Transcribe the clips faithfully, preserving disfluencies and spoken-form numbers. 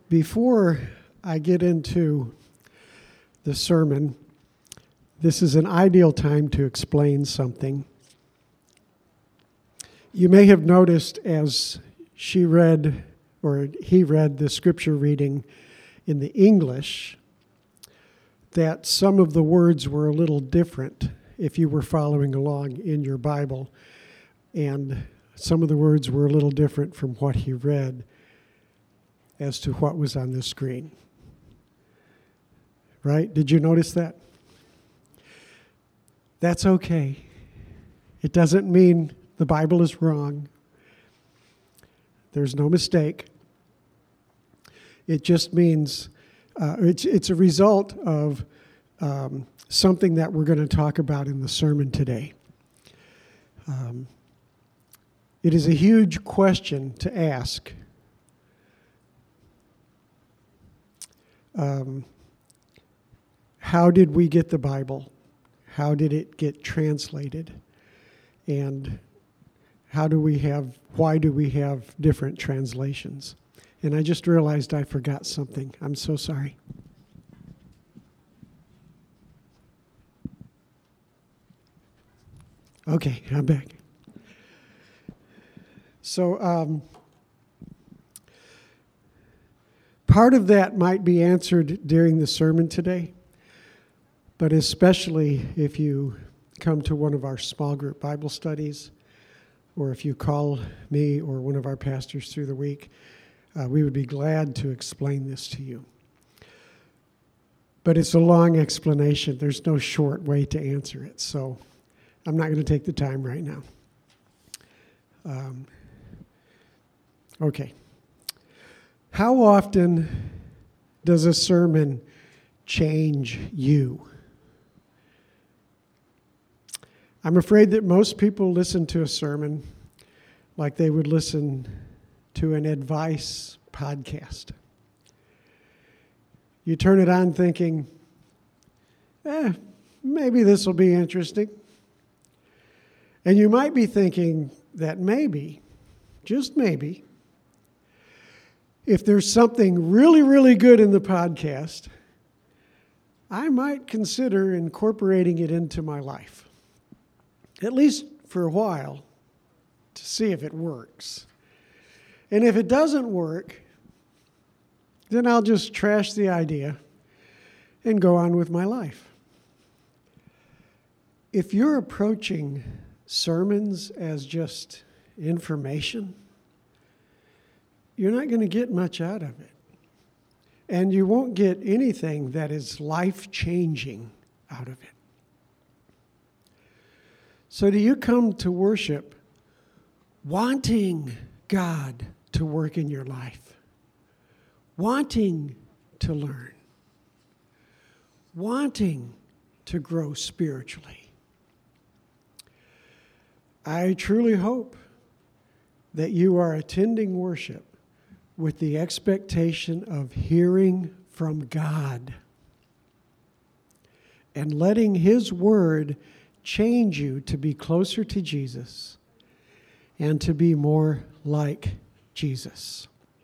Before I get into the sermon, this is an ideal time to explain something. You may have noticed as she read, or he read the scripture reading in the English, that some of the words were a little different if you were following along in your Bible. And some of the words were a little different from what he read as to what was on the screen. Right? Did you notice that? That's okay. It doesn't mean the Bible is wrong. There's no mistake. It just means uh, it's, it's a result of um, something that we're going to talk about in the sermon today. Um, it is a huge question to ask. Um, how did we get the Bible? How did it get translated? And how do we have, why do we have different translations? And I just realized I forgot something. I'm so sorry. Okay, I'm back. So, um, part of that might be answered during the sermon today, but especially if you come to one of our small group Bible studies, or if you call me or one of our pastors through the week, uh, we would be glad to explain this to you. But it's a long explanation. There's no short way to answer it, so I'm not going to take the time right now. Um, okay. How often does a sermon change you? I'm afraid that most people listen to a sermon like they would listen to an advice podcast. You turn it on thinking, eh, maybe this will be interesting. And you might be thinking that maybe, just maybe, if there's something really, really good in the podcast, I might consider incorporating it into my life, at least for a while, to see if it works. And if it doesn't work, then I'll just trash the idea and go on with my life. If you're approaching sermons as just information, you're not going to get much out of it. And you won't get anything that is life-changing out of it. So do you come to worship wanting God to work in your life? Wanting to learn? Wanting to grow spiritually? I truly hope that you are attending worship with the expectation of hearing from God and letting His Word change you to be closer to Jesus and to be more like Jesus.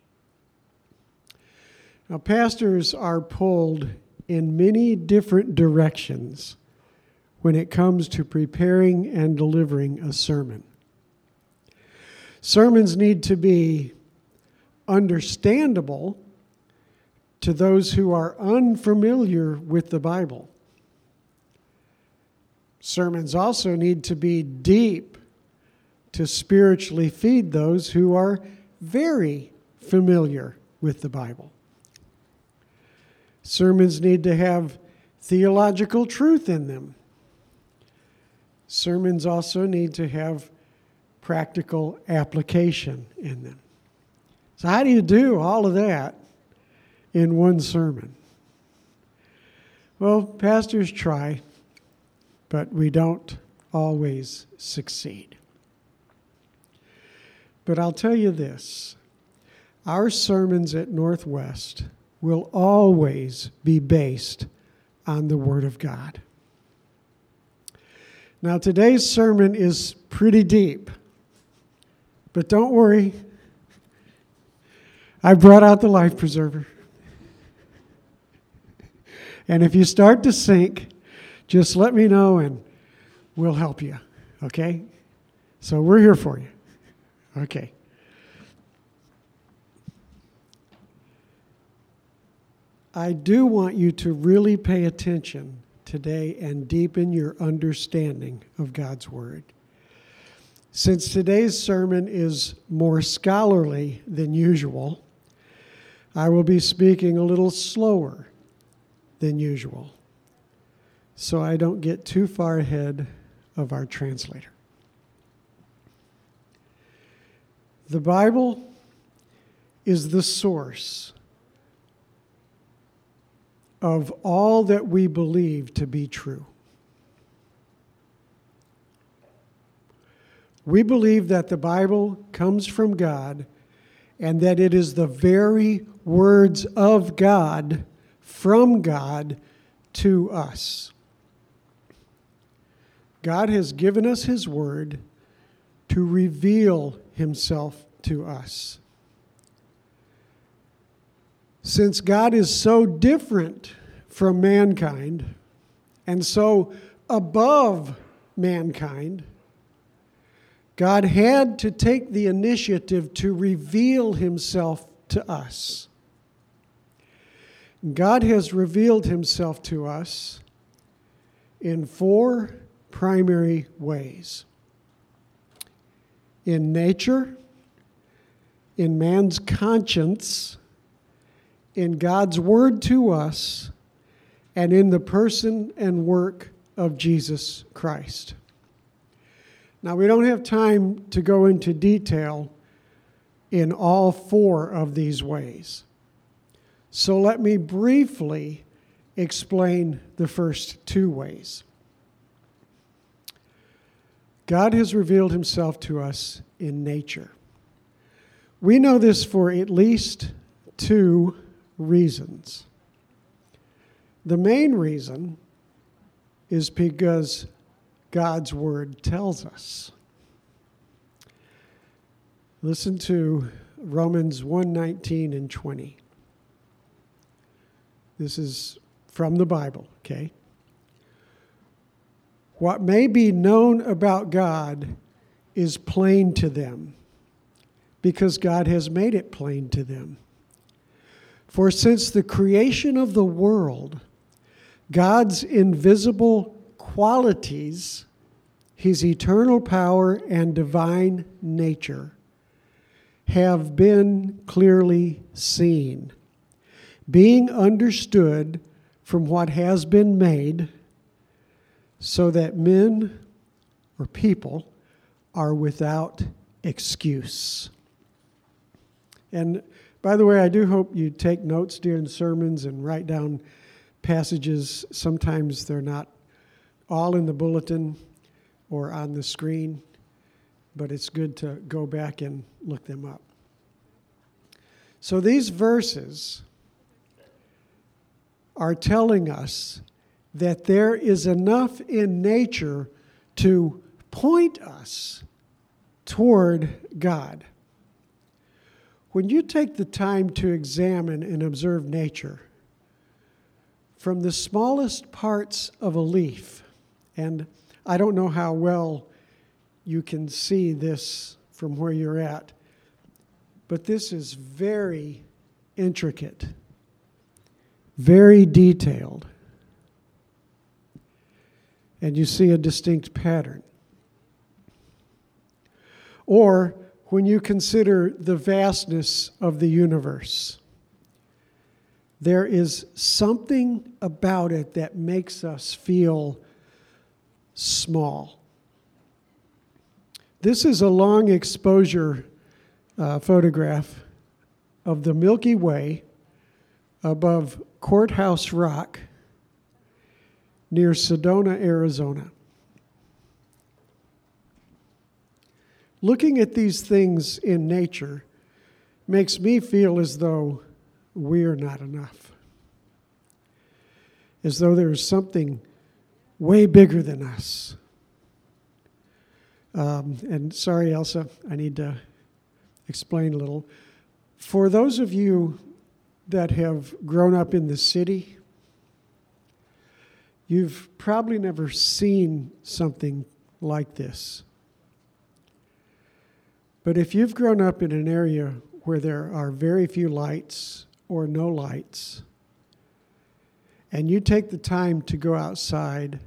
Now, pastors are pulled in many different directions when it comes to preparing and delivering a sermon. Sermons need to be understandable to those who are unfamiliar with the Bible. Sermons also need to be deep to spiritually feed those who are very familiar with the Bible. Sermons need to have theological truth in them. Sermons also need to have practical application in them. So how do you do all of that in one sermon? Well, pastors try, but we don't always succeed. But I'll tell you this, our sermons at Northwest will always be based on the Word of God. Now, today's sermon is pretty deep, but don't worry, I brought out the life preserver. And if you start to sink, just let me know and we'll help you, okay? So we're here for you. Okay. I do want you to really pay attention today and deepen your understanding of God's Word. Since today's sermon is more scholarly than usual, I will be speaking a little slower than usual, so I don't get too far ahead of our translator. The Bible is the source of all that we believe to be true. We believe that the Bible comes from God and that it is the very words of God from God to us. God has given us His Word to reveal Himself to us. Since God is so different from mankind and so above mankind, God had to take the initiative to reveal Himself to us. God has revealed Himself to us in four primary ways: in nature, in man's conscience, in God's Word to us, and in the person and work of Jesus Christ. Now, we don't have time to go into detail in all four of these ways. So let me briefly explain the first two ways. God has revealed Himself to us in nature. We know this for at least two reasons. The main reason is because God's Word tells us. Listen to Romans one nineteen and twenty. This is from the Bible, okay? What may be known about God is plain to them, because God has made it plain to them. For since the creation of the world, God's invisible qualities, His eternal power and divine nature, have been clearly seen, being understood from what has been made, so that men or people are without excuse. And by the way, I do hope you take notes during sermons and write down passages. Sometimes they're not all in the bulletin or on the screen, but it's good to go back and look them up. So these verses are telling us that there is enough in nature to point us toward God. When you take the time to examine and observe nature, from the smallest parts of a leaf, and I don't know how well you can see this from where you're at, but this is very intricate, very detailed, and you see a distinct pattern. Or when you consider the vastness of the universe, there is something about it that makes us feel small. This is a long exposure uh, photograph of the Milky Way above Courthouse Rock near Sedona, Arizona. Looking at these things in nature makes me feel as though we are not enough. As though there is something way bigger than us. Um, and sorry, Elsa, I need to explain a little. For those of you that have grown up in the city You've probably never seen something like this. But if you've grown up in an area where there are very few lights or no lights, and you take the time to go outside,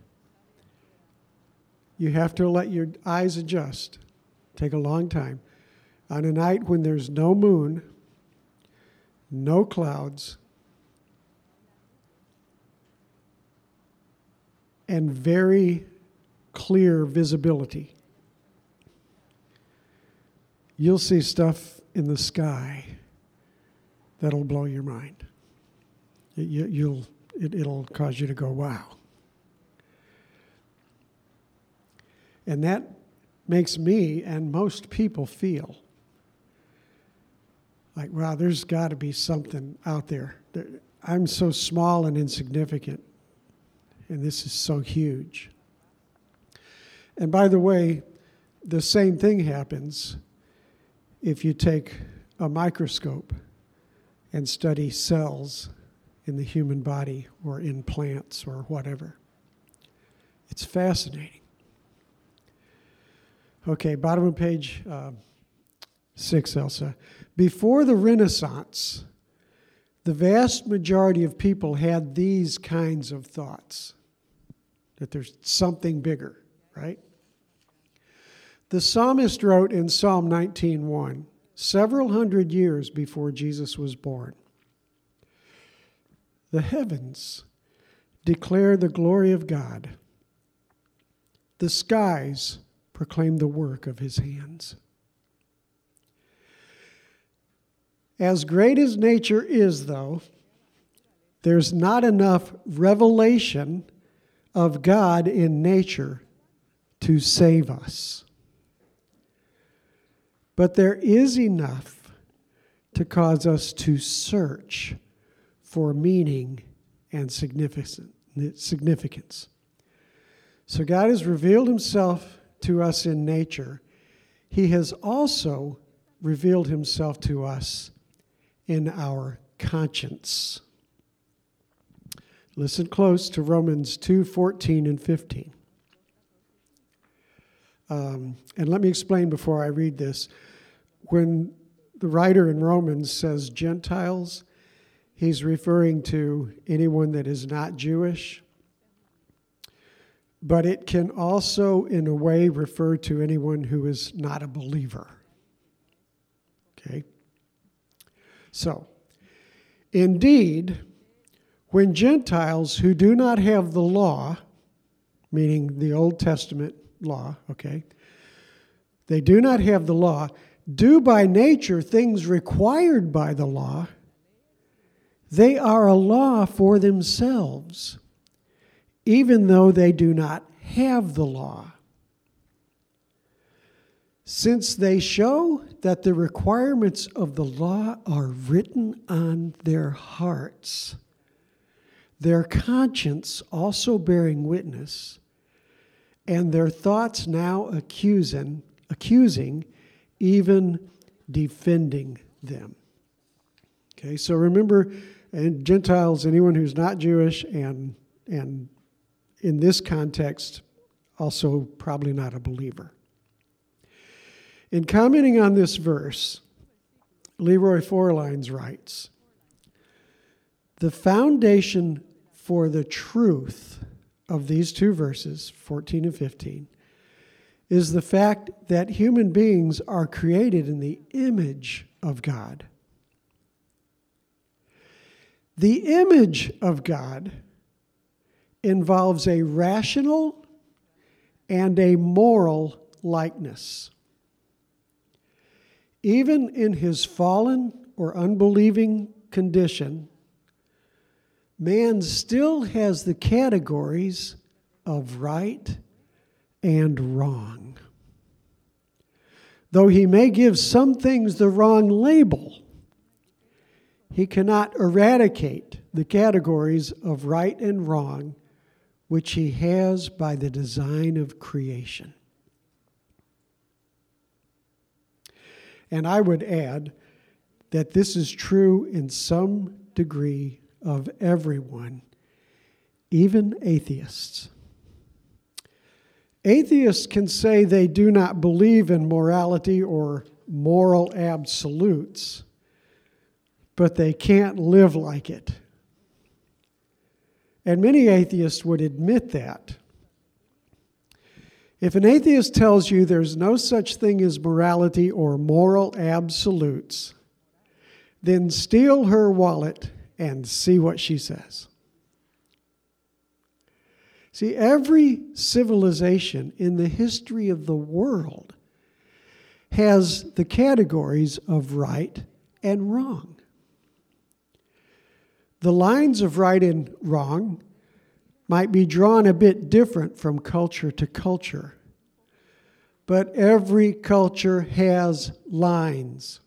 you have to let your eyes adjust. Take a long time. On a night when there's no moon, no clouds, and very clear visibility, you'll see stuff in the sky that'll blow your mind. It, you, you'll, it, it'll cause you to go, wow. And that makes me and most people feel like, wow, there's got to be something out there. I'm so small and insignificant, and this is so huge. And by the way, the same thing happens if you take a microscope and study cells in the human body or in plants or whatever. It's fascinating. Okay, bottom of page uh, six, Elsa. Before the Renaissance, the vast majority of people had these kinds of thoughts, that there's something bigger, right? The psalmist wrote in Psalm nineteen one, several hundred years before Jesus was born, "The heavens declare the glory of God. The skies proclaim the work of his hands." As great as nature is, though, there's not enough revelation of God in nature to save us. But there is enough to cause us to search for meaning and significance. So God has revealed himself to us in nature. He has also revealed himself to us in our conscience. Listen close to Romans two fourteen and fifteen. Um, and let me explain before I read this. When the writer in Romans says Gentiles, he's referring to anyone that is not Jewish. But it can also, in a way, refer to anyone who is not a believer. Okay? So, indeed, when Gentiles who do not have the law, meaning the Old Testament law, okay, they do not have the law, do by nature things required by the law, they are a law for themselves, even though they do not have the law. Since they show that the requirements of the law are written on their hearts, their conscience also bearing witness, and their thoughts now accusing, accusing, even defending them. Okay, so remember, and Gentiles, anyone who's not Jewish, and and in this context, also probably not a believer. In commenting on this verse, Leroy Forlines writes, "The foundation for the truth of these two verses, fourteen and fifteen, is the fact that human beings are created in the image of God. The image of God involves a rational and a moral likeness. Even in his fallen or unbelieving condition, man still has the categories of right and wrong. Though he may give some things the wrong label, he cannot eradicate the categories of right and wrong which he has by the design of creation." And I would add that this is true in some degree of everyone, even atheists. Atheists can say they do not believe in morality or moral absolutes, but they can't live like it. And many atheists would admit that. If an atheist tells you there's no such thing as morality or moral absolutes, then steal her wallet and see what she says. See, every civilization in the history of the world has the categories of right and wrong. The lines of right and wrong might be drawn a bit different from culture to culture, but every culture has lines.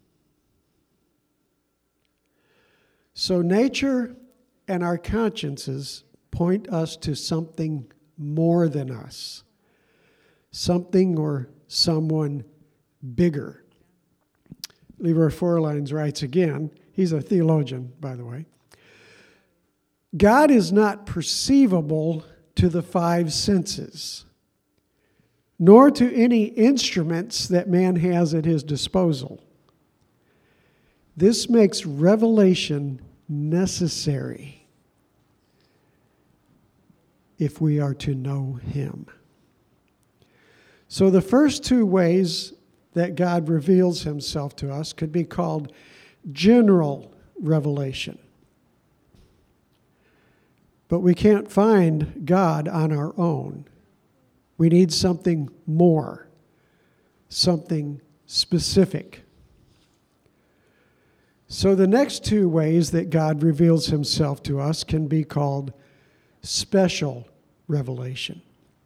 So nature and our consciences point us to something more than us, something or someone bigger. Leroy Forlines writes again, he's a theologian, by the way. God is not perceivable to the five senses, nor to any instruments that man has at his disposal. This makes revelation necessary if we are to know him. So the first two ways that God reveals himself to us could be called general revelation. But we can't find God on our own. We need something more, something specific. So the next two ways that God reveals himself to us can be called special revelation.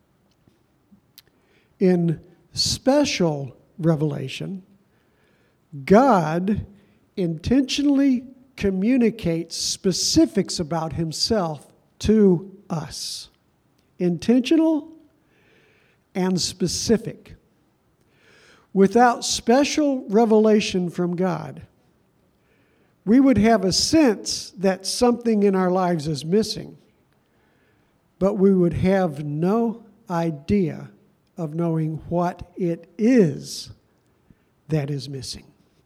In special revelation, God intentionally communicates specifics about himself to us. Intentional and specific. Without special revelation from God, we would have a sense that something in our lives is missing, but we would have no idea of knowing what it is that is missing.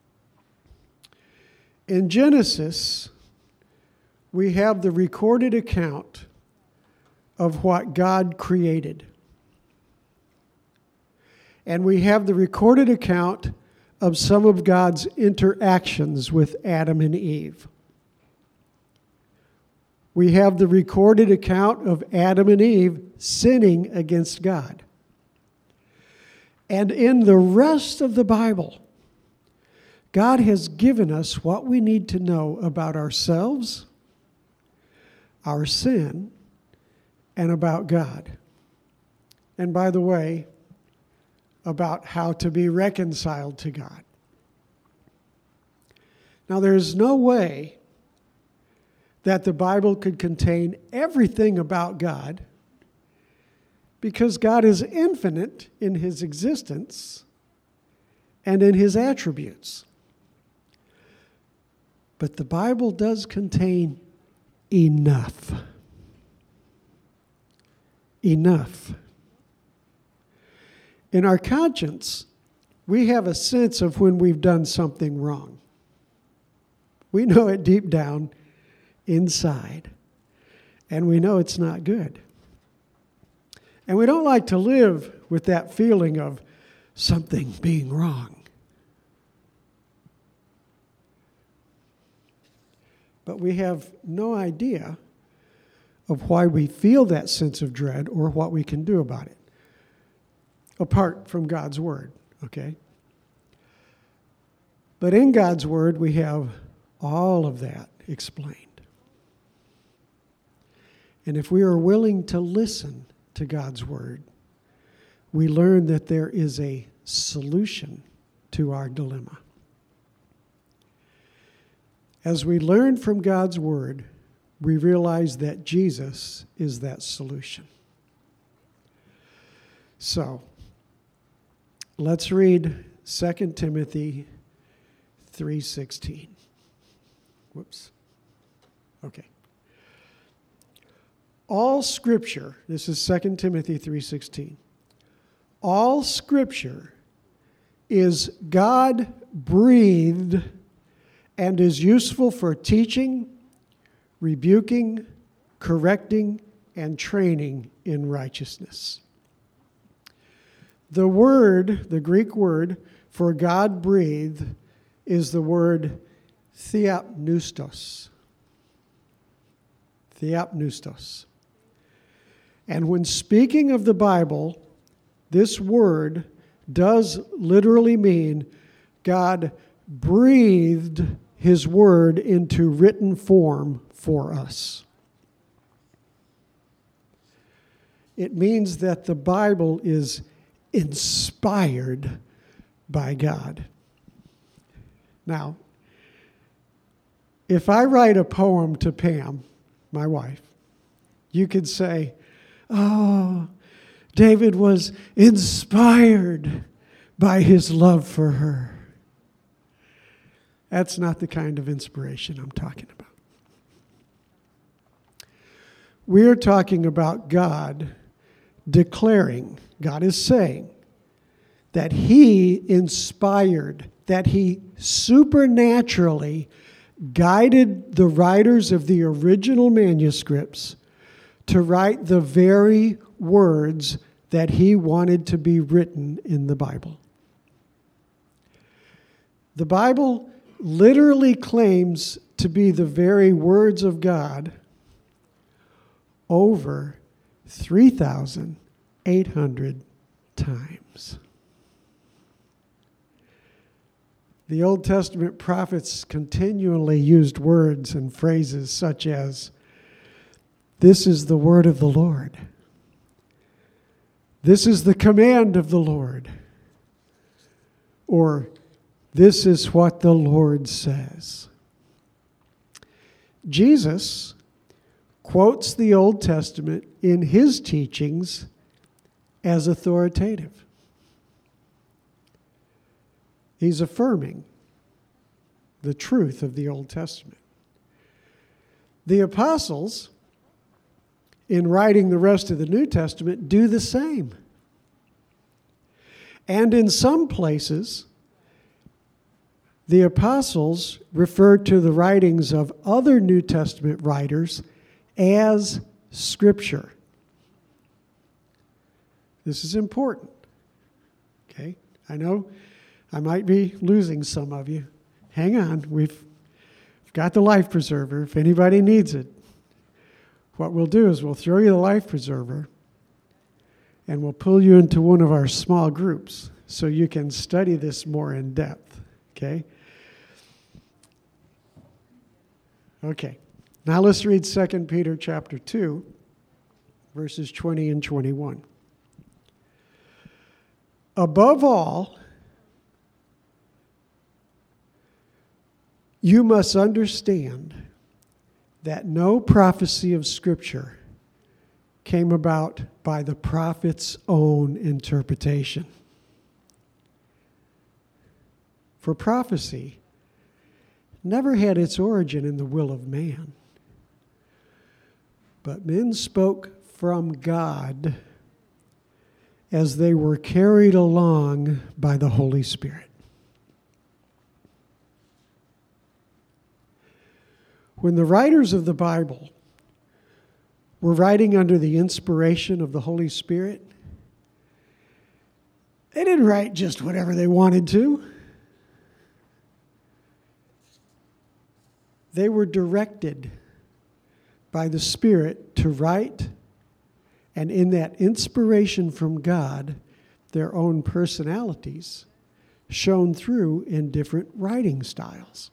In Genesis, we have the recorded account of what God created. And we have the recorded account of some of God's interactions with Adam and Eve. We have the recorded account of Adam and Eve sinning against God. And in the rest of the Bible, God has given us what we need to know about ourselves, our sin, and about God. And by the way, about how to be reconciled to God. Now, there's no way that the Bible could contain everything about God, because God is infinite in his existence and in his attributes. But the Bible does contain enough. Enough. In our conscience, we have a sense of when we've done something wrong. We know it deep down inside, and we know it's not good. And we don't like to live with that feeling of something being wrong. But we have no idea of why we feel that sense of dread or what we can do about it, apart from God's Word, okay? But in God's Word, we have all of that explained. And if we are willing to listen to God's Word, we learn that there is a solution to our dilemma. As we learn from God's Word, we realize that Jesus is that solution. So, let's read Second Timothy three sixteen. Whoops. Okay. all Scripture, this is Second Timothy three sixteen, all Scripture is God-breathed and is useful for teaching, rebuking, correcting, and training in righteousness. The word, the Greek word for God-breathed is the word theopneustos. Theopneustos. And when speaking of the Bible, this word does literally mean God breathed His word into written form for us. It means that the Bible is inspired by God. Now, if I write a poem to Pam, my wife, you could say, oh, David was inspired by his love for her. That's not the kind of inspiration I'm talking about. We're talking about God declaring, God is saying, that He inspired, that He supernaturally guided the writers of the original manuscripts to write the very words that He wanted to be written in the Bible. The Bible literally claims to be the very words of God over three thousand eight hundred times. The Old Testament prophets continually used words and phrases such as, "This is the word of the Lord. This is the command of the Lord." Or, "This is what the Lord says." Jesus quotes the Old Testament in His teachings as authoritative. He's affirming the truth of the Old Testament. The apostles, in writing the rest of the New Testament, do the same. And in some places, the apostles refer to the writings of other New Testament writers as Scripture. This is important. Okay? I know I might be losing some of you. Hang on. We've got the life preserver if anybody needs it. What we'll do is we'll throw you the life preserver and we'll pull you into one of our small groups so you can study this more in depth. Okay? Okay. Now let's read Second Peter chapter two, verses twenty and twenty-one. Above all, you must understand that no prophecy of Scripture came about by the prophet's own interpretation. For prophecy never had its origin in the will of man, but men spoke from God as they were carried along by the Holy Spirit. When the writers of the Bible were writing under the inspiration of the Holy Spirit, they didn't write just whatever they wanted to. They were directed by the Spirit to write, and in that inspiration from God, their own personalities shone through in different writing styles.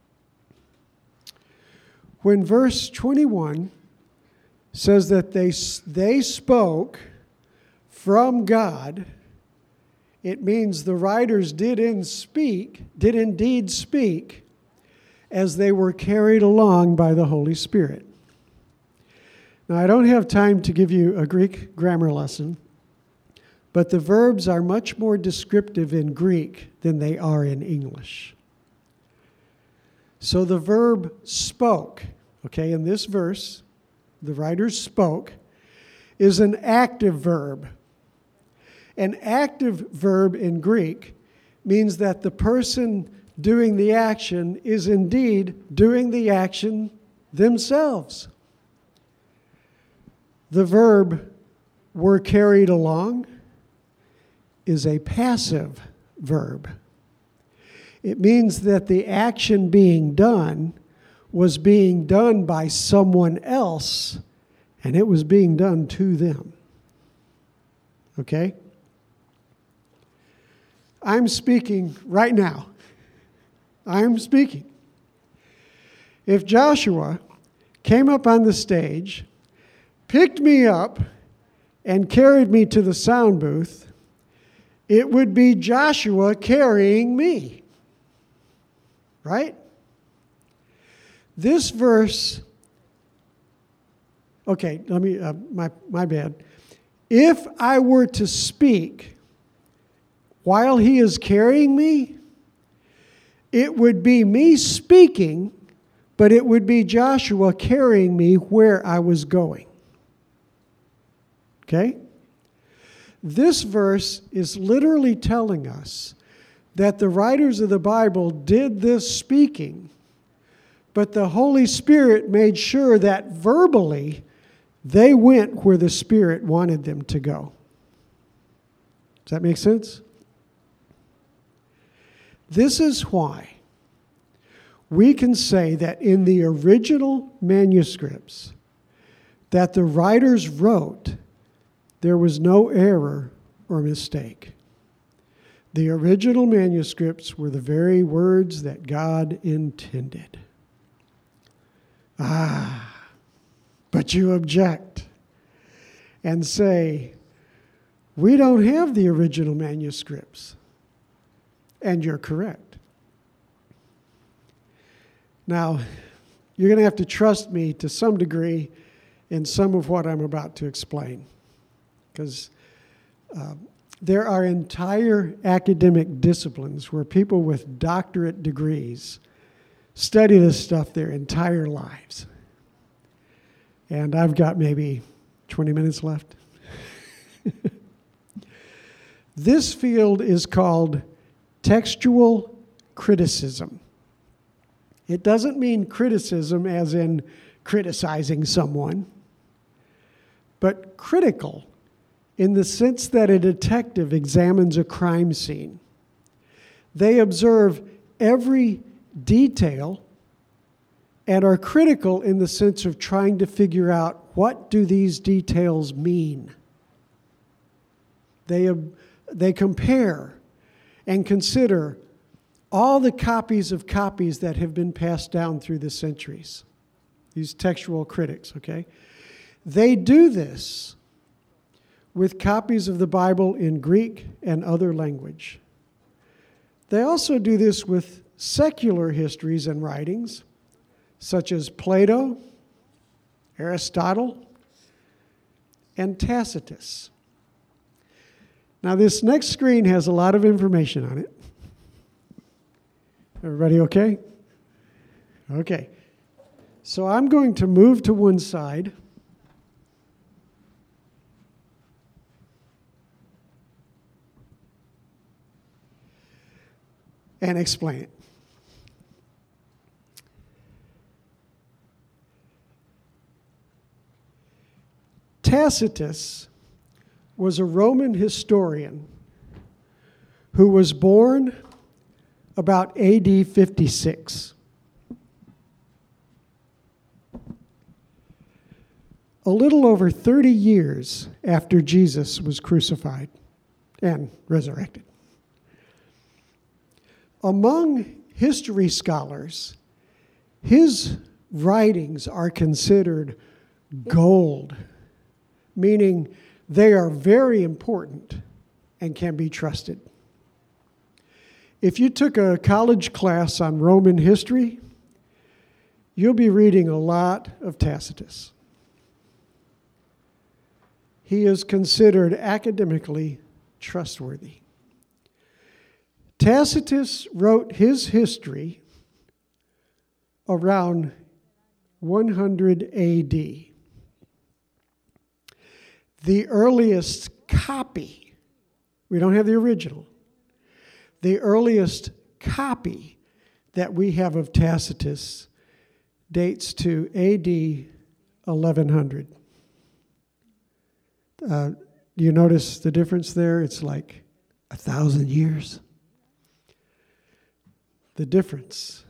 When verse twenty-one says that they, they spoke from God, it means the writers did in speak, did indeed speak as they were carried along by the Holy Spirit. Now, I don't have time to give you a Greek grammar lesson, but the verbs are much more descriptive in Greek than they are in English. So the verb spoke, okay, in this verse, the writers spoke, is an active verb. An active verb in Greek means that the person doing the action is indeed doing the action themselves. The verb were carried along is a passive verb. It means that the action being done was being done by someone else, and it was being done to them. Okay? I'm speaking right now. I'm speaking. If Joshua came up on the stage, picked me up, and carried me to the sound booth, it would be Joshua carrying me. Right? This verse, okay, let me, uh, my, my bad. If I were to speak while he is carrying me, it would be me speaking, but it would be Joshua carrying me where I was going. Okay? This verse is literally telling us that the writers of the Bible did this speaking, but the Holy Spirit made sure that verbally they went where the Spirit wanted them to go. Does that make sense? This is why we can say that in the original manuscripts that the writers wrote, there was no error or mistake. The original manuscripts were the very words that God intended. Ah, but you object and say, we don't have the original manuscripts. And you're correct. Now, you're going to have to trust me to some degree in some of what I'm about to explain, because uh, there are entire academic disciplines where people with doctorate degrees study this stuff their entire lives. And I've got maybe twenty minutes left. This field is called textual criticism. It doesn't mean criticism as in criticizing someone, but critical in the sense that a detective examines a crime scene. They observe every detail and are critical in the sense of trying to figure out, what do these details mean? They, they compare and consider all the copies of copies that have been passed down through the centuries. These textual critics, okay? They do this with copies of the Bible in Greek and other language. They also do this with secular histories and writings, such as Plato, Aristotle, and Tacitus. Now, this next screen has a lot of information on it. Everybody okay? Okay. So I'm going to move to one side. And explain it. Tacitus was a Roman historian who was born about A D fifty-six. A little over thirty years after Jesus was crucified and resurrected. Among history scholars, his writings are considered gold, meaning they are very important and can be trusted. If you took a college class on Roman history, you'll be reading a lot of Tacitus. He is considered academically trustworthy. Tacitus wrote his history around one hundred A D. The earliest copy, we don't have the original, the earliest copy that we have of Tacitus dates to A D eleven hundred. Uh, do you notice the difference there? It's like a thousand years. The difference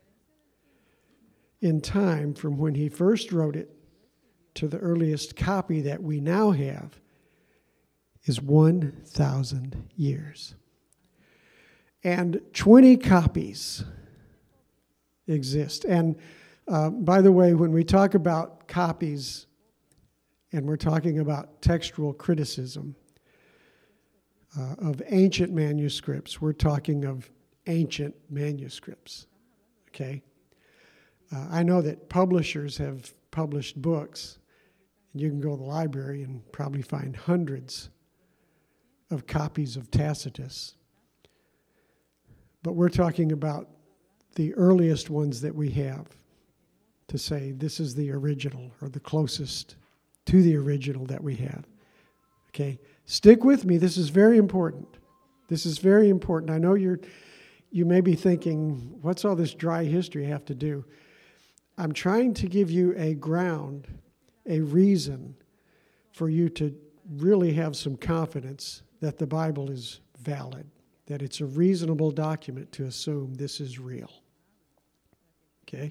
in time from when he first wrote it to the earliest copy that we now have is one thousand years. And twenty copies exist. And uh, by the way, when we talk about copies and we're talking about textual criticism uh, of ancient manuscripts, we're talking of ancient manuscripts, okay? Uh, I know that publishers have published books, and you can go to the library and probably find hundreds of copies of Tacitus. But we're talking about the earliest ones that we have to say this is the original or the closest to the original that we have. Okay? Stick with me. This is very important. This is very important. I know you're you may be thinking, what's all this dry history have to do? I'm trying to give you a ground, a reason for you to really have some confidence that the Bible is valid, that it's a reasonable document to assume this is real. Okay?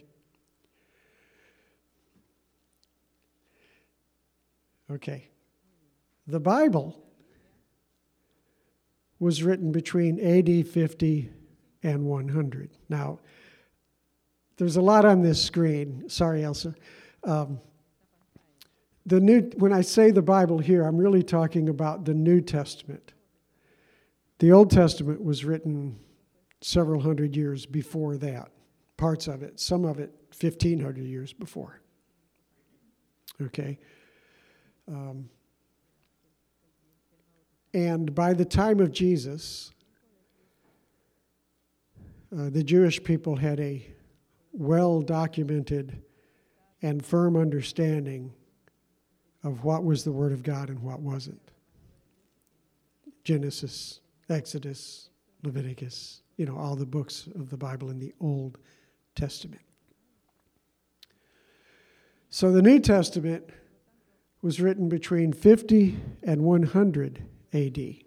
Okay. The Bible was written between A D fifty and one hundred. Now, there's a lot on this screen. Sorry, Elsa. Um, the new, when I say the Bible here, I'm really talking about the New Testament. The Old Testament was written several hundred years before that. Parts of it, some of it fifteen hundred years before. Okay? Um, and by the time of Jesus, uh, the Jewish people had a well-documented and firm understanding of what was the Word of God and what wasn't. Genesis, Exodus, Leviticus, you know, all the books of the Bible in the Old Testament. So the New Testament was written between fifty and one hundred A D.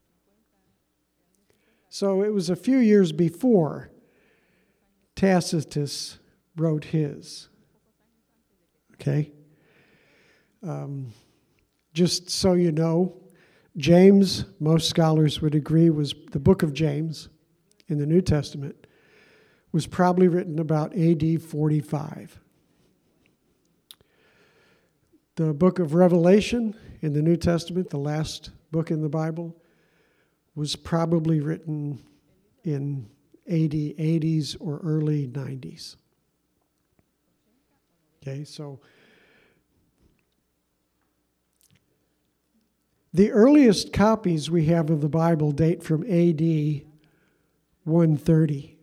So it was a few years before Tacitus wrote his. Okay? Um, just so you know, James, most scholars would agree, was the book of James in the New Testament, was probably written about A D forty-five. The book of Revelation in the New Testament, the last book in the Bible, was probably written in A D eighties or early nineties. Okay, so the earliest copies we have of the Bible date from A D one thirty.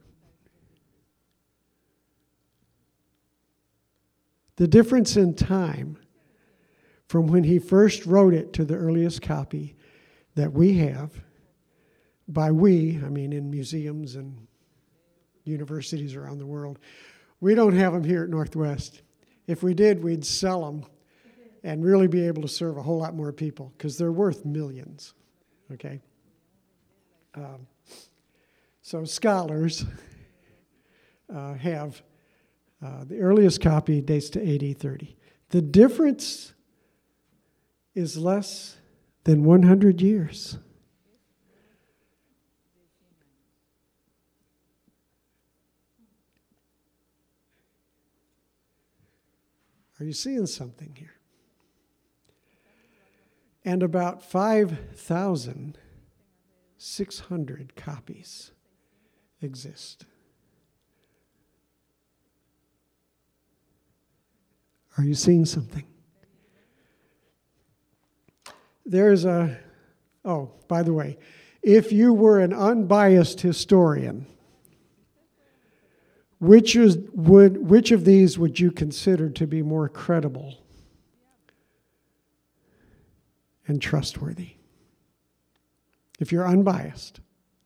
The difference in time from when he first wrote it to the earliest copy that we have, by we, I mean in museums and universities around the world. We don't have them here at Northwest. If we did, we'd sell them and really be able to serve a whole lot more people because they're worth millions, okay? Um, so scholars uh, have uh, the earliest copy dates to A D thirty. The difference is less than one hundred years. Are you seeing something here? And about five thousand six hundred copies exist. Are you seeing something? There's a, oh, by the way, if you were an unbiased historian, which is, would which of these would you consider to be more credible? and trustworthy. If you're unbiased.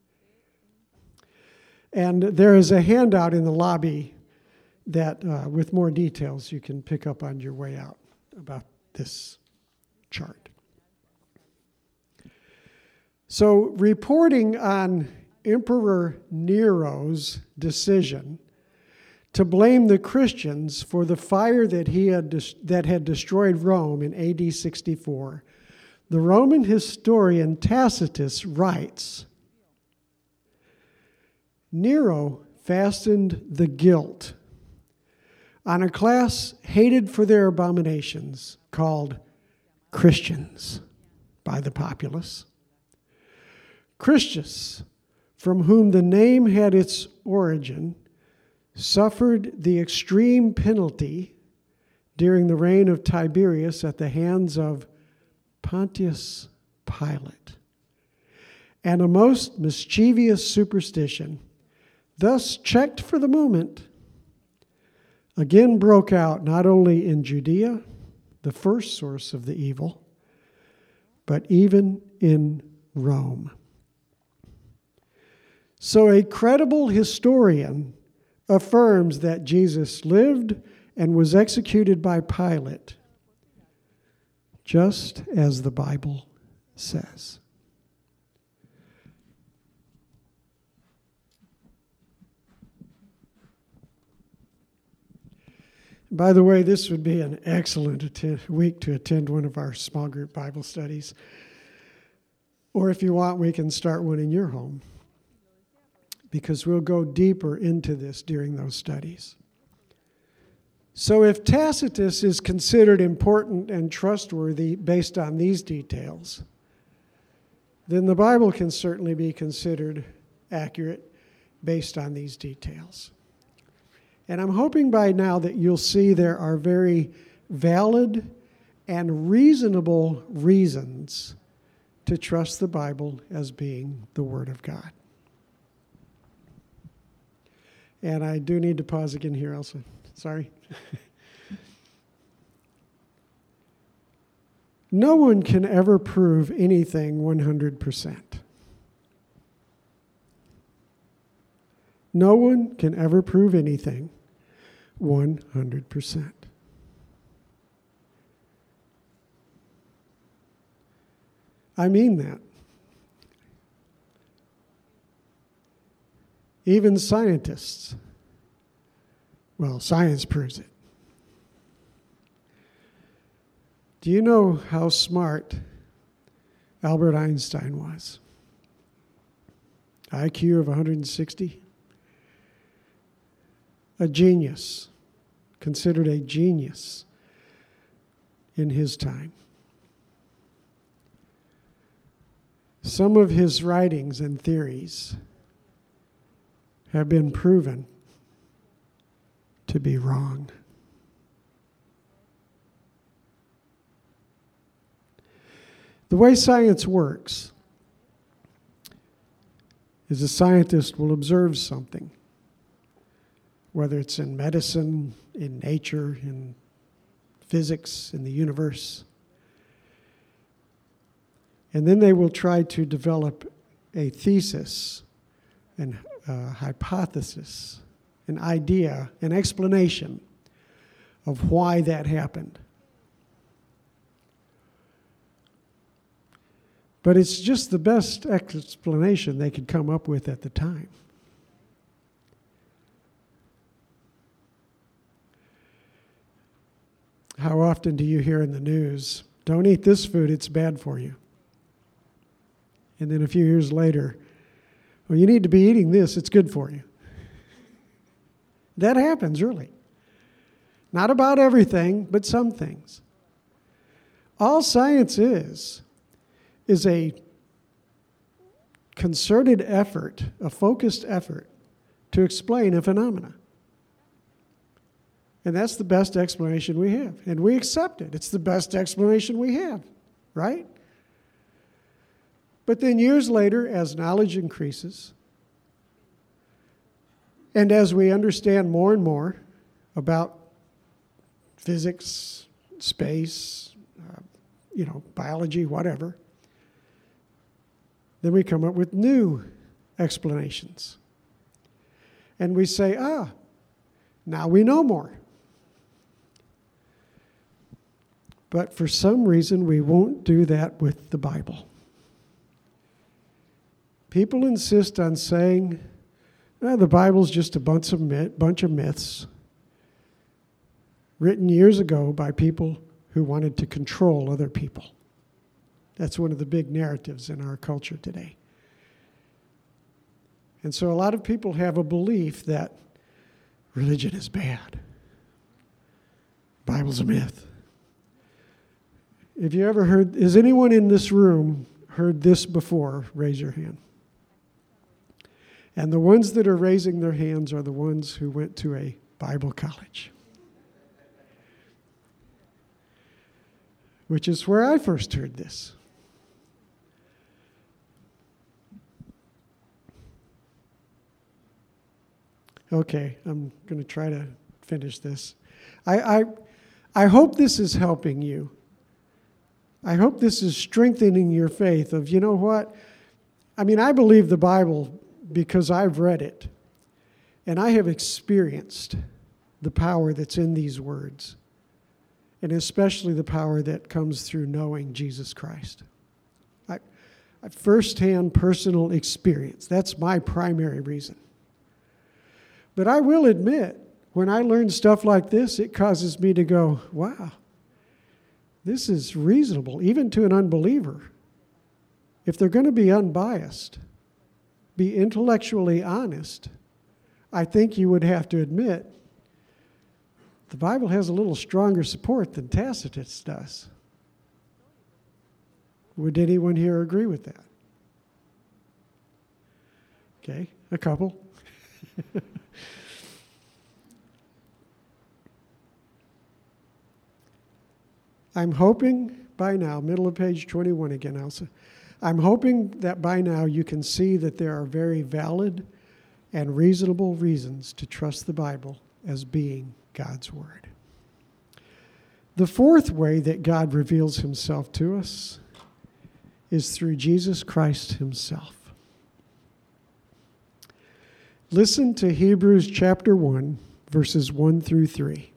And there is a handout in the lobby that, uh, with more details, you can pick up on your way out about this chart. So, reporting on Emperor Nero's decision to blame the Christians for the fire that he had des- that had destroyed Rome in A D sixty-four, the Roman historian Tacitus writes, Nero fastened the guilt on a class hated for their abominations called Christians by the populace. Christus, from whom the name had its origin, suffered the extreme penalty during the reign of Tiberius at the hands of Pontius Pilate. And a most mischievous superstition, thus checked for the moment, again broke out not only in Judea, the first source of the evil, but even in Rome. So a credible historian affirms that Jesus lived and was executed by Pilate, just as the Bible says. By the way, this would be an excellent attend- week to attend one of our small group Bible studies. Or if you want, we can start one in your home, because we'll go deeper into this during those studies. So if Tacitus is considered important and trustworthy based on these details, then the Bible can certainly be considered accurate based on these details. And I'm hoping by now that you'll see there are very valid and reasonable reasons to trust the Bible as being the Word of God. And I do need to pause again here, Elsa. Sorry. No one can ever prove anything one hundred percent. No one can ever prove anything one hundred percent. I mean that. Even scientists, well, science proves it. Do you know how smart Albert Einstein was? I Q of one hundred sixty. A genius, considered a genius in his time. Some of his writings and theories have been proven to be wrong. The way science works is a scientist will observe something, whether it's in medicine, in nature, in physics, in the universe. And then they will try to develop a thesis, an uh, hypothesis, an idea, an explanation of why that happened. But it's just the best explanation they could come up with at the time. How often do you hear in the news, don't eat this food, it's bad for you? And then a few years later, well, you need to be eating this, it's good for you. That happens, really. Not about everything, but some things. All science is, is a concerted effort, a focused effort to explain a phenomena. And that's the best explanation we have. And we accept it. It's the best explanation we have, right? But then years later, as knowledge increases, and as we understand more and more about physics, space, uh, you know, biology, whatever. Then we come up with new explanations. And we say, ah, now we know more. But for some reason, we won't do that with the Bible. People insist on saying, eh, the Bible's just a bunch of myth, bunch of myths written years ago by people who wanted to control other people. That's one of the big narratives in our culture today. And so a lot of people have a belief that religion is bad. Bible's a myth. If you ever heard, has anyone in this room heard this before? Raise your hand. And the ones that are raising their hands are the ones who went to a Bible college, which is where I first heard this. Okay, I'm going to try to finish this. I, I, I hope this is helping you. I hope this is strengthening your faith of, you know what? I mean, I believe the Bible because I've read it, and I have experienced the power that's in these words, and especially the power that comes through knowing Jesus Christ. I, I firsthand personal experience. That's my primary reason. But I will admit, when I learn stuff like this, it causes me to go, wow, this is reasonable, even to an unbeliever. If they're going to be unbiased, be intellectually honest, I think you would have to admit the Bible has a little stronger support than Tacitus does. Would anyone here agree with that? Okay, a couple. I'm hoping by now, middle of page twenty-one again, Elsa. I'm hoping that by now you can see that there are very valid and reasonable reasons to trust the Bible as being God's Word. The fourth way that God reveals himself to us is through Jesus Christ himself. Listen to Hebrews chapter one, verses one through three.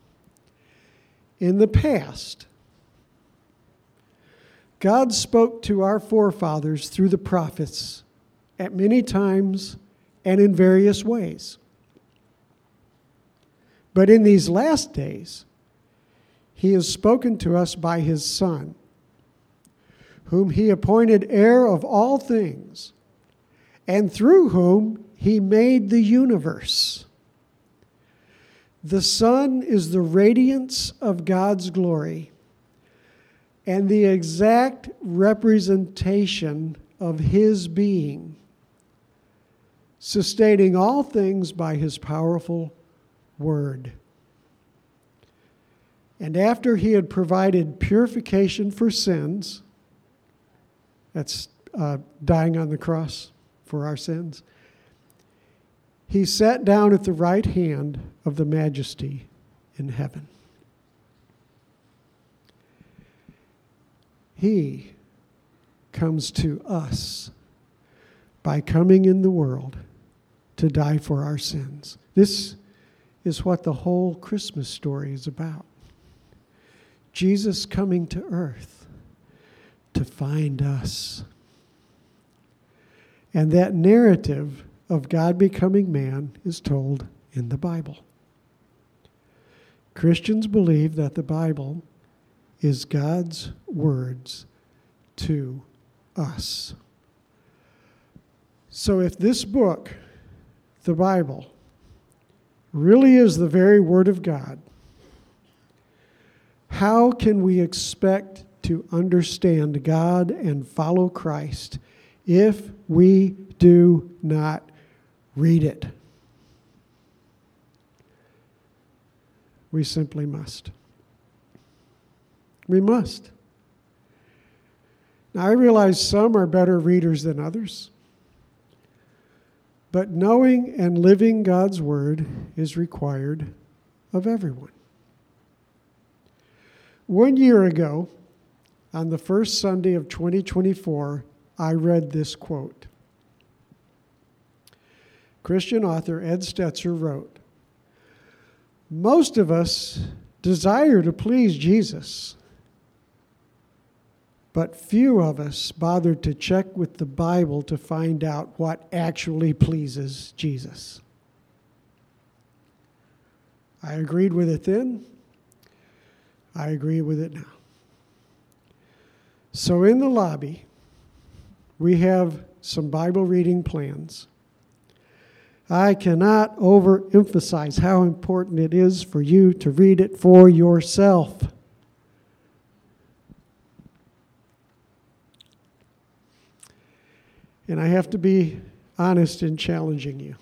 In the past, God spoke to our forefathers through the prophets at many times and in various ways. But in these last days, he has spoken to us by his Son, whom he appointed heir of all things, and through whom he made the universe. The Son is the radiance of God's glory and the exact representation of his being, sustaining all things by his powerful word. And after he had provided purification for sins, that's uh, dying on the cross for our sins, he sat down at the right hand of the Majesty in heaven. He comes to us by coming in the world to die for our sins. This is what the whole Christmas story is about. Jesus coming to earth to find us. And that narrative of God becoming man is told in the Bible. Christians believe that the Bible is God's words to us. So if this book, the Bible, really is the very Word of God, how can we expect to understand God and follow Christ if we do not read it? We simply must. We must. Now, I realize some are better readers than others, but knowing and living God's Word is required of everyone. One year ago, on the first Sunday of twenty twenty-four, I read this quote. Christian author Ed Stetzer wrote, "Most of us desire to please Jesus, but few of us bother to check with the Bible to find out what actually pleases Jesus." I agreed with it then. I agree with it now. So in the lobby, we have some Bible reading plans. I cannot overemphasize how important it is for you to read it for yourself. And I have to be honest in challenging you.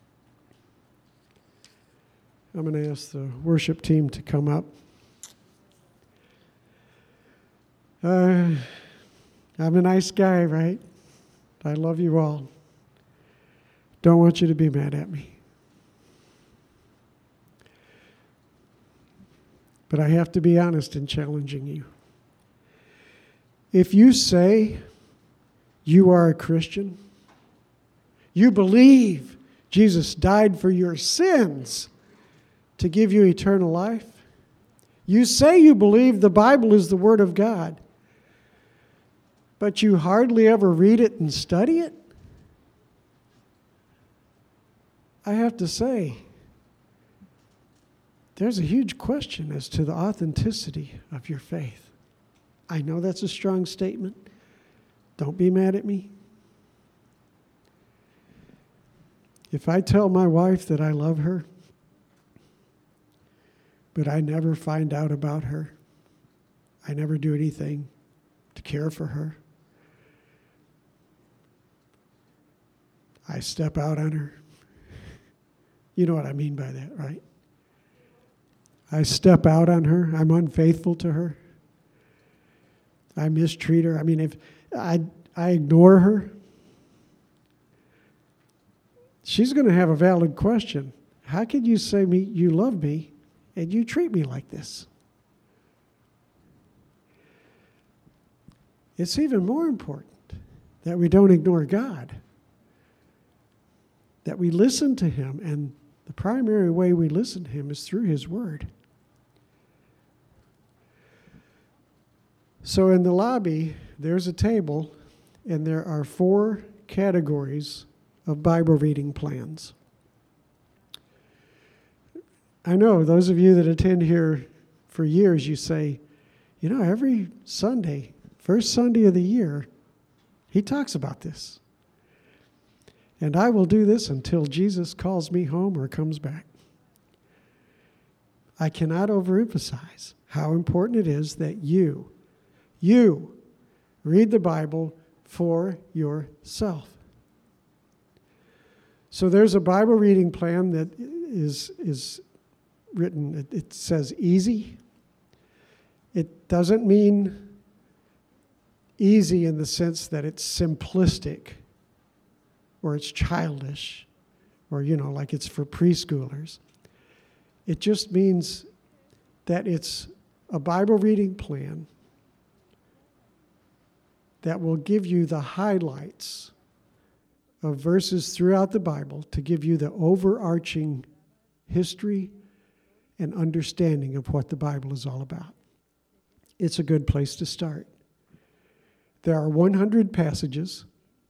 I'm going to ask the worship team to come up. Uh, I'm a nice guy, right? I love you all. Don't want you to be mad at me. But I have to be honest in challenging you. If you say you are a Christian, you believe Jesus died for your sins to give you eternal life, you say you believe the Bible is the Word of God, but you hardly ever read it and study it, I have to say, there's a huge question as to the authenticity of your faith. I know that's a strong statement. Don't be mad at me. If I tell my wife that I love her, but I never find out about her, I never do anything to care for her, I step out on her. You know what I mean by that, right? I step out on her. I'm unfaithful to her. I mistreat her. I mean, if I, I ignore her, she's going to have a valid question. How can you say me you love me and you treat me like this? It's even more important that we don't ignore God, that we listen to Him, and the primary way we listen to Him is through His Word. So in the lobby, there's a table, and there are four categories of Bible reading plans. I know those of you that attend here for years, you say, you know, every Sunday, first Sunday of the year, he talks about this. And I will do this until Jesus calls me home or comes back. I cannot overemphasize how important it is that you, you read the Bible for yourself. So there's a Bible reading plan that is, is written, it, it says easy. It doesn't mean easy in the sense that it's simplistic or it's childish or, you know, like it's for preschoolers. It just means that it's a Bible reading plan that will give you the highlights of verses throughout the Bible to give you the overarching history and understanding of what the Bible is all about. It's a good place to start. There are one hundred passages.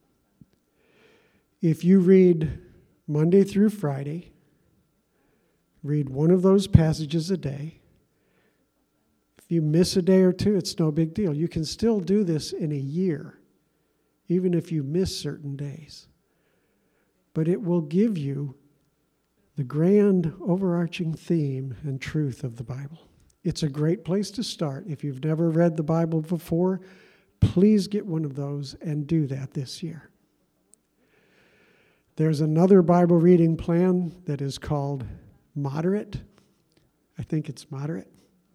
If you read Monday through Friday, read one of those passages a day. If you miss a day or two, it's no big deal. You can still do this in a year, even if you miss certain days. But it will give you the grand overarching theme and truth of the Bible. It's a great place to start. If you've never read the Bible before, please get one of those and do that this year. There's another Bible reading plan that is called Moderate. I think it's Moderate.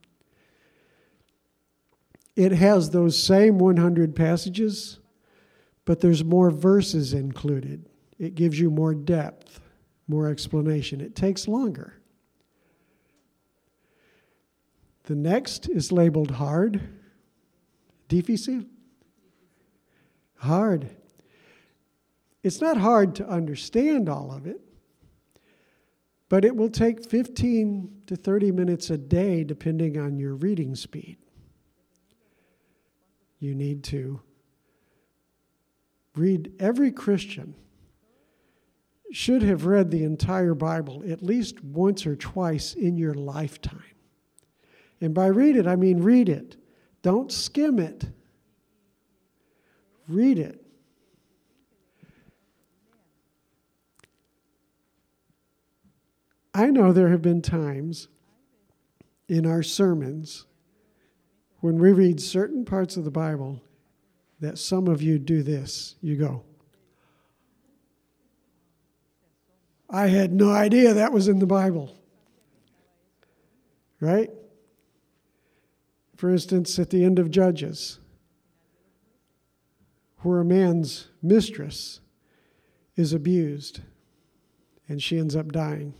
It has those same one hundred passages, but there's more verses included. It gives you more depth, more explanation. It takes longer. The next is labeled Hard, Difficile? Hard. It's not hard to understand all of it, but it will take fifteen to thirty minutes a day depending on your reading speed. You need to read. Every Christian should have read the entire Bible at least once or twice in your lifetime. And by read it, I mean read it. Don't skim it. Read it. I know there have been times in our sermons when we read certain parts of the Bible that some of you do this. You go, I had no idea that was in the Bible. Right? For instance, at the end of Judges, where a man's mistress is abused and she ends up dying.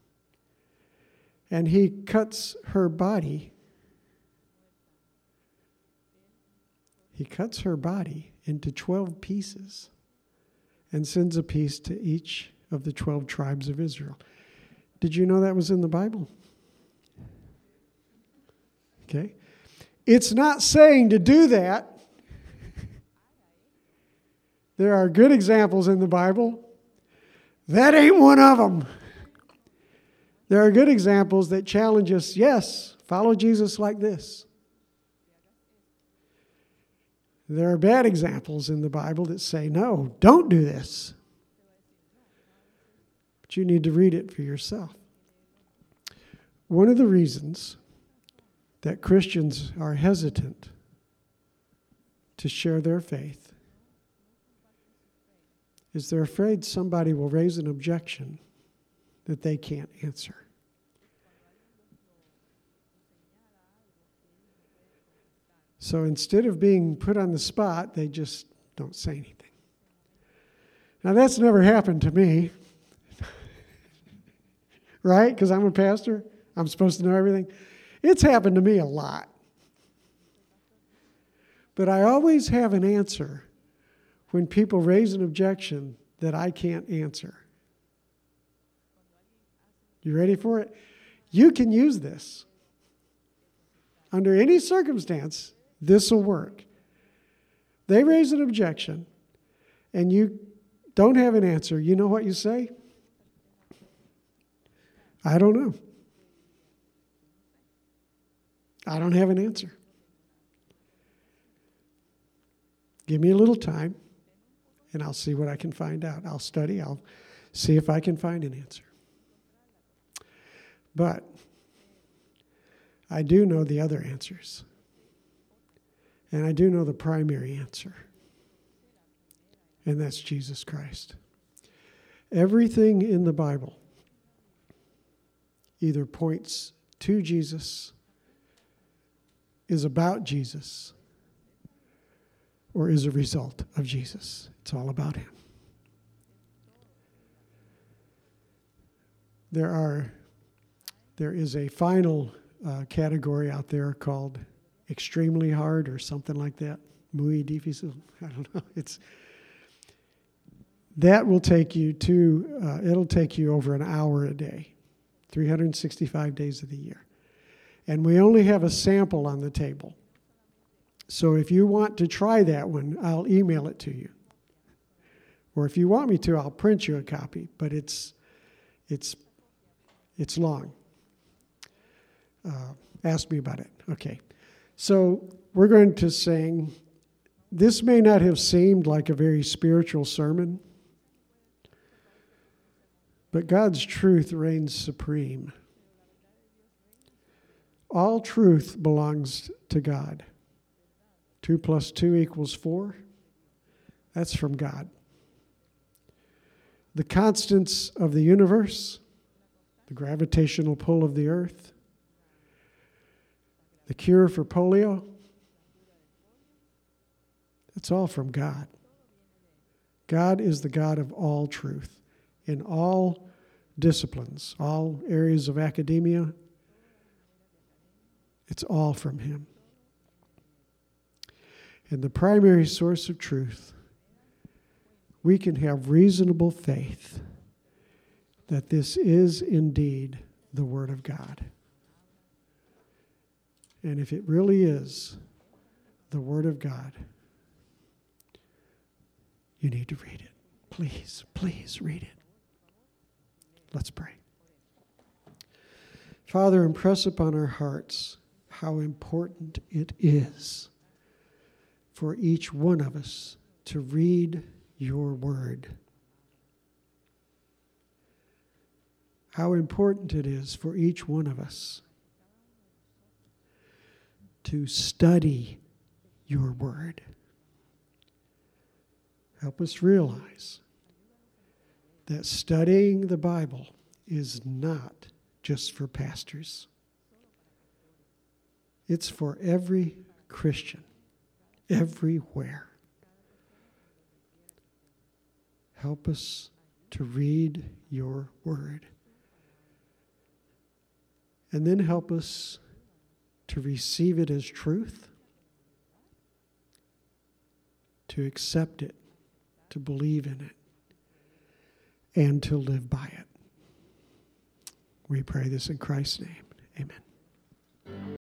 And he cuts her body. He cuts her body into twelve pieces and sends a piece to each of the twelve tribes of Israel. Did you know that was in the Bible? Okay. It's not saying to do that. There are good examples in the Bible. That ain't one of them. There are good examples that challenge us, yes, follow Jesus like this. There are bad examples in the Bible that say, no, don't do this. But you need to read it for yourself. One of the reasons that Christians are hesitant to share their faith is they're afraid somebody will raise an objection that they can't answer. So instead of being put on the spot, they just don't say anything. Now that's never happened to me, right? Because I'm a pastor. I'm supposed to know everything. It's happened to me a lot. But I always have an answer when people raise an objection that I can't answer. You ready for it? You can use this. Under any circumstance, this will work. They raise an objection, and you don't have an answer. You know what you say? I don't know. I don't have an answer. Give me a little time, and I'll see what I can find out. I'll study. I'll see if I can find an answer. But I do know the other answers. And I do know the primary answer. And that's Jesus Christ. Everything in the Bible either points to Jesus, is about Jesus, or is a result of Jesus. It's all about him. There are, there is a final uh, category out there called extremely hard or something like that. Muy difícil. I don't know. It's that will take you to. Uh, it'll take you over an hour a day, three hundred sixty-five days of the year. And we only have a sample on the table. So if you want to try that one, I'll email it to you. Or if you want me to, I'll print you a copy. But it's it's it's long. Uh, ask me about it. Okay. So we're going to sing. This may not have seemed like a very spiritual sermon, but God's truth reigns supreme. All truth belongs to God. Two plus two equals four. That's from God. The constants of the universe, the gravitational pull of the earth, the cure for polio, it's all from God. God is the God of all truth in all disciplines, all areas of academia. It's all from him. and the primary source of truth, we can have reasonable faith that this is indeed the Word of God. And if it really is the Word of God, you need to read it. Please, please read it. Let's pray. Father, impress upon our hearts how important it is for each one of us to read your word. How important it is for each one of us to study your word. Help us realize that studying the Bible is not just for pastors. It's for every Christian, everywhere. Help us to read your word. And then help us to receive it as truth, to accept it, to believe in it, and to live by it. We pray this in Christ's name. Amen.